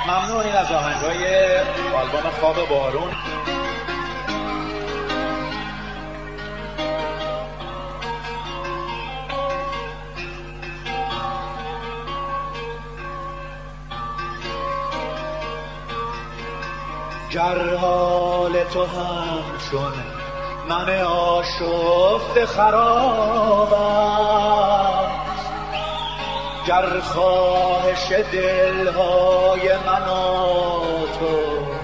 ممنونیم از آهنگای آلبوم خواب بارون. گر حال تو همچون من آشفته خراب است، گر خواهش دلهای من و تو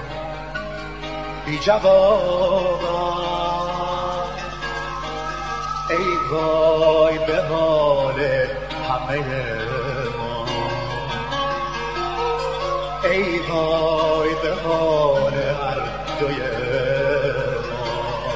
بی جواب است، ای وای به حال همه ما، ای وای به حال هر دوی ما.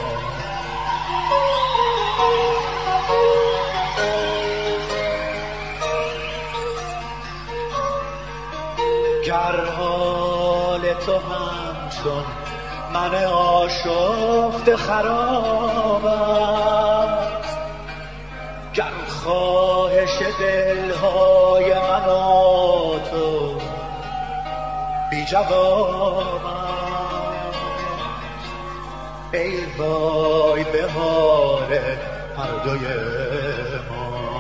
گر حال تو همچون من آشفته خراب است، گر خواهش دلهای من و تو بی جواب است، ای وای به حال هر دوی ما،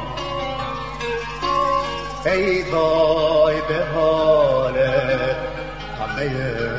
ای وای به حال همه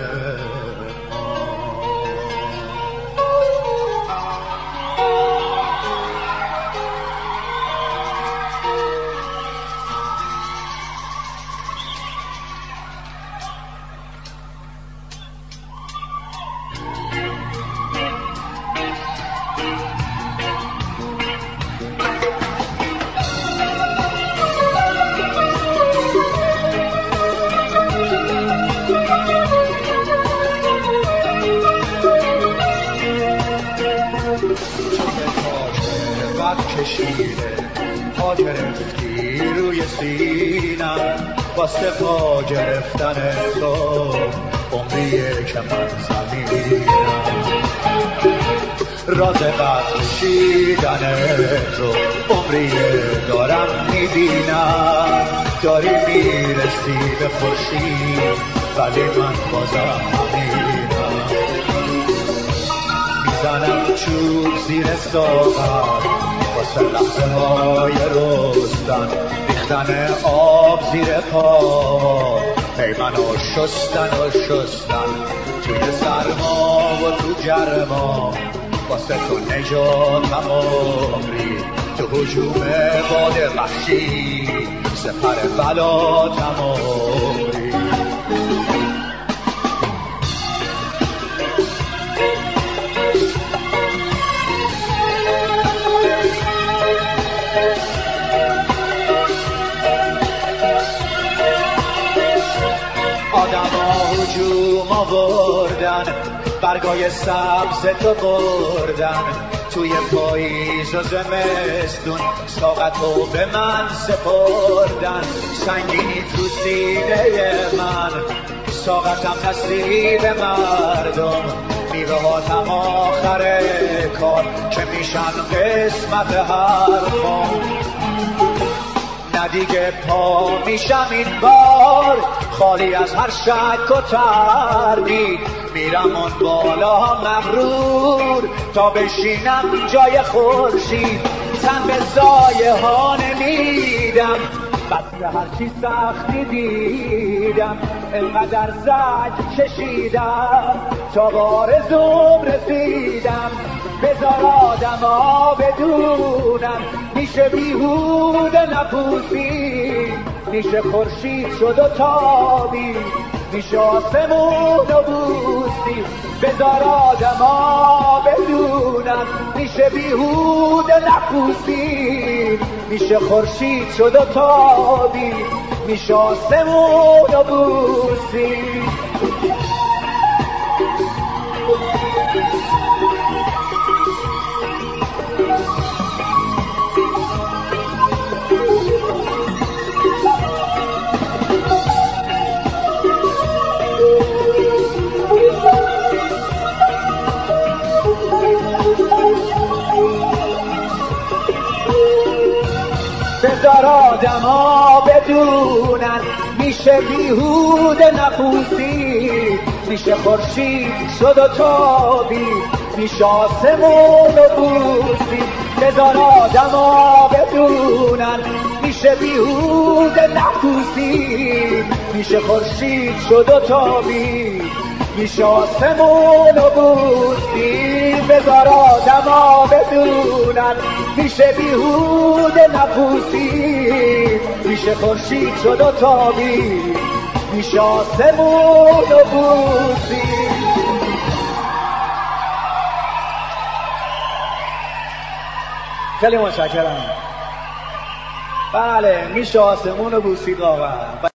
کشیده پا گرفتی روی سینم، واسه پا گرفتن تو عمریه که من زمینم، راز قدر کشیدن تو عمریه دارم میبینم، داری میرسی به خورشید ولی من بازم همینم، میزنم چوب زیر ساغر واسه لحظه های رستن، ریختن آب زیر پا ای منو شستن و شستن، توی سرما و تو گرما واسه تو نجاتم عمری، تو هجوم باد وحشی سپر بلاتم عمری. هجوم آوردن برگای سبز تو بردن، توی پاییز و زمستون ساقتو به من سپردن، سنگینی تو سینه من ساقتم نصیب مردم، میوه هاتم آخر کار که میشن قسمت هر قوم، نه دیگه پا میشم این بار خالی از هر شک و تردید، میرم اون بالا مغرور تا بشینم جای خورشید، تن به سایه ها نمیدم بس هرچی سختی دیدم، انقدر زج کشیدم تا آرزوم رسیدم، بذار آدم ها بدونم میشه بیهوده نپوسی، میشه خورشید شد و تابی، میشه آسمون و بوسی، بذار آدم ها بدونم میشه بیهوده نپوسی، میشه خورشید شد و تابی، میشه آسمون و بوسی. بذار آدما بدونن میشه بیهوده نپوسید، میشه خورشید شد و تابید، میشه آسمون و بوسید. بذار آدما بدونن میشه بیهوده نپوسید، میشه خورشید شد و تابید، میشه آسمون و بوسید. بذار آدما بدونن میشه بیهوده نپوسید، میشه خورشید شد و تابید، میشه آسمون و بوسید. خیلی متشکرم. بله میشه آسمون و بوسید واقعا.